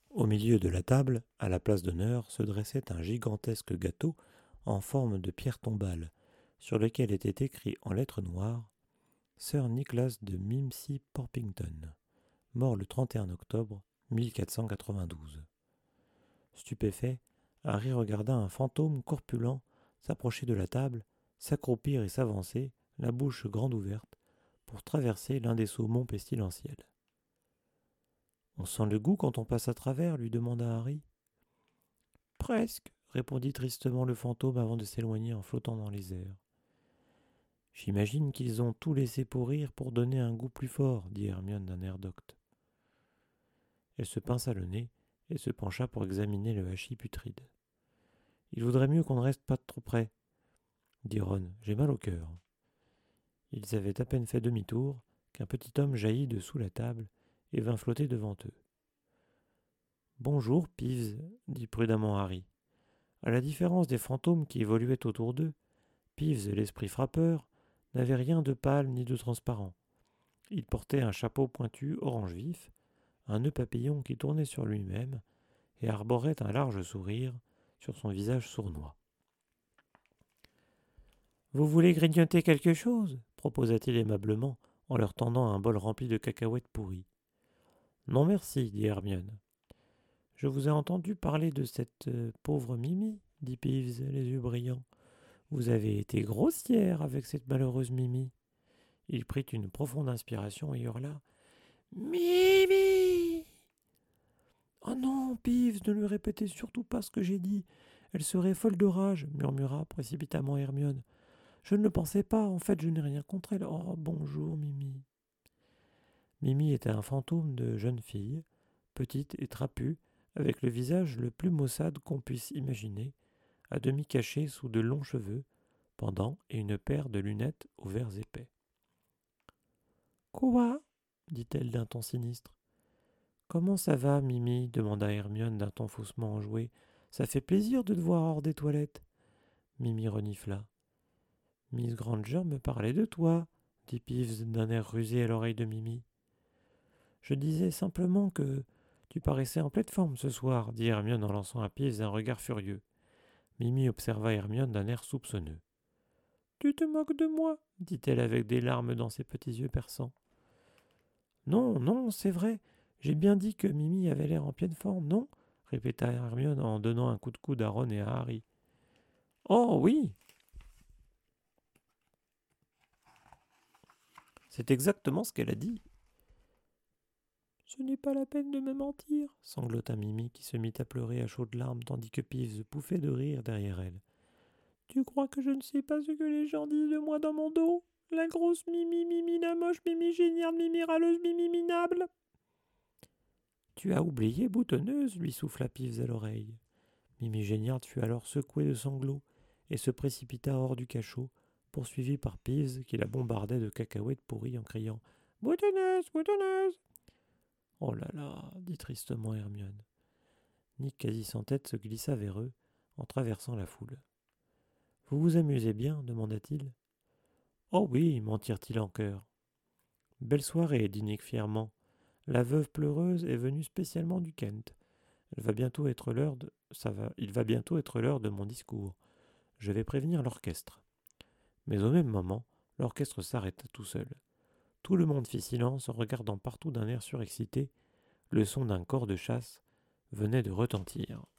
Au milieu de la table, à la place d'honneur, se dressait un gigantesque gâteau en forme de pierre tombale, sur lequel était écrit en lettres noires Sir Nicholas de Mimsy Porpington, mort le 31 octobre 1492. Stupéfait, Harry regarda un fantôme corpulent s'approcher de la table, s'accroupir et s'avancer, la bouche grande ouverte, pour traverser l'un des saumons pestilentiels. On sent le goût quand on passe à travers, lui demanda Harry. Presque, répondit tristement le fantôme avant de s'éloigner en flottant dans les airs. J'imagine qu'ils ont tout laissé pourrir pour donner un goût plus fort, dit Hermione d'un air docte. Elle se pinça le nez et se pencha pour examiner le hachis putride. Il vaudrait mieux qu'on ne reste pas trop près, dit Ron. J'ai mal au cœur. Ils avaient à peine fait demi-tour qu'un petit homme jaillit de sous la table et vint flotter devant eux. Bonjour, Peeves, dit prudemment Harry. À la différence des fantômes qui évoluaient autour d'eux, Peeves, l'esprit frappeur, n'avait rien de pâle ni de transparent. Il portait un chapeau pointu orange vif, un nœud papillon qui tournait sur lui-même et arborait un large sourire sur son visage sournois. Vous voulez grignoter quelque chose proposa-t-il aimablement en leur tendant un bol rempli de cacahuètes pourries. Non merci, dit Hermione. Je vous ai entendu parler de cette pauvre Mimi, dit Peeves, les yeux brillants. Vous avez été grossière avec cette malheureuse Mimi. Il prit une profonde inspiration et hurla. Mimi. Oh non, Peeves, ne lui répétez surtout pas ce que j'ai dit. Elle serait folle de rage, murmura précipitamment Hermione. Je ne le pensais pas, en fait je n'ai rien contre elle. Oh, bonjour, Mimi. Mimi était un fantôme de jeune fille, petite et trapue, avec le visage le plus maussade qu'on puisse imaginer, à demi caché sous de longs cheveux, pendants et une paire de lunettes aux verres épais. Quoi dit-elle d'un ton sinistre. Comment ça va, Mimi demanda Hermione d'un ton faussement enjoué. Ça fait plaisir de te voir hors des toilettes. Mimi renifla. Miss Granger me parlait de toi, dit Peeves d'un air rusé à l'oreille de Mimi. Je disais simplement que tu paraissais en pleine forme ce soir, dit Hermione en lançant à Peeves un regard furieux. Mimi observa Hermione d'un air soupçonneux. Tu te moques de moi, dit-elle avec des larmes dans ses petits yeux perçants. Non, non, c'est vrai. J'ai bien dit que Mimi avait l'air en pleine forme, non répéta Hermione en donnant un coup de coude à Ron et à Harry. Oh oui. C'est exactement ce qu'elle a dit. Ce n'est pas la peine de me mentir, sanglota Mimi qui se mit à pleurer à chaudes larmes tandis que Peeves pouffait de rire derrière elle. Tu crois que je ne sais pas ce que les gens disent de moi dans mon dos? La grosse Mimi, Mimi la moche, Mimi géniale, Mimi râleuse, Mimi minable. Tu as oublié boutonneuse, lui souffla Peeves à l'oreille. Mimi Géniard fut alors secouée de sanglots et se précipita hors du cachot, poursuivie par Peeves qui la bombardait de cacahuètes pourries en criant « Boutonneuse, boutonneuse !» Oh là là, dit tristement Hermione. Nick quasi sans tête se glissa vers eux en traversant la foule. Vous vous amusez bien demanda-t-il. Oh oui, mentirent-ils en chœur. Belle soirée, dit Nick fièrement. La veuve pleureuse est venue spécialement du Kent. Il va bientôt être l'heure de mon discours. Je vais prévenir l'orchestre. Mais au même moment, l'orchestre s'arrêta tout seul. Tout le monde fit silence en regardant partout d'un air surexcité. Le son d'un corps de chasse venait de retentir.